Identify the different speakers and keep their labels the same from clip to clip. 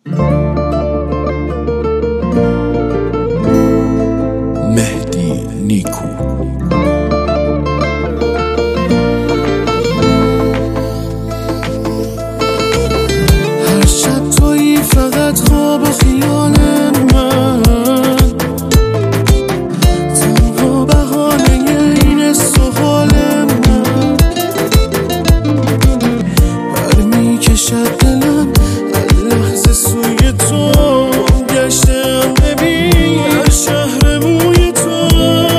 Speaker 1: مهدی نیکو.
Speaker 2: هر شب تویی فقط خواب و خیال من، تنها بهانه این سوال من. برمیکشد دلم هر لحظه سوی تو، گشتم ببین هر شهر موی تو.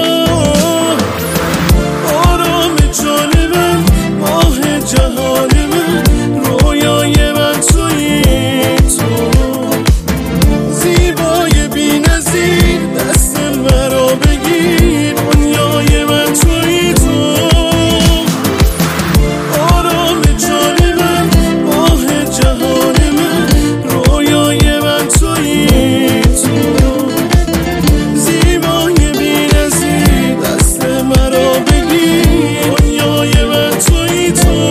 Speaker 2: آرام جان من، ماه جهان من، رویای من تویی تو. زیبای بی نظیر دست مرا بگیر، دنیای من تویی تو. آرام جان من، ماه جهان من، رویای من تویی تو. زیبای بی نظیر دست مرا بگیر، دنیای من تویی تو.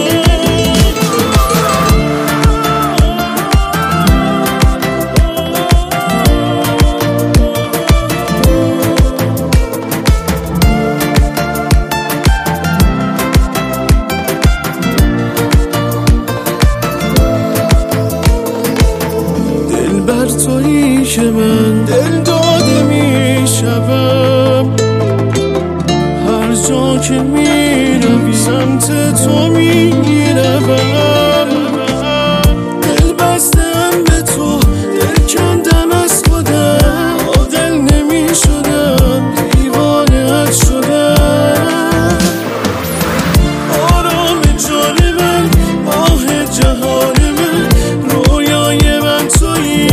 Speaker 2: بر تویی که من دل داده می شوم، هر جا که می روی سمت تو می روم. دل بستم به تو، دل کندم از خودم، عاقل نمی شدم، دیوانه‌ات شدم. آرام جان من، ماه جهان من، رویای من تویی.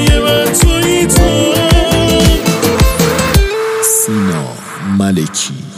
Speaker 1: ملکی.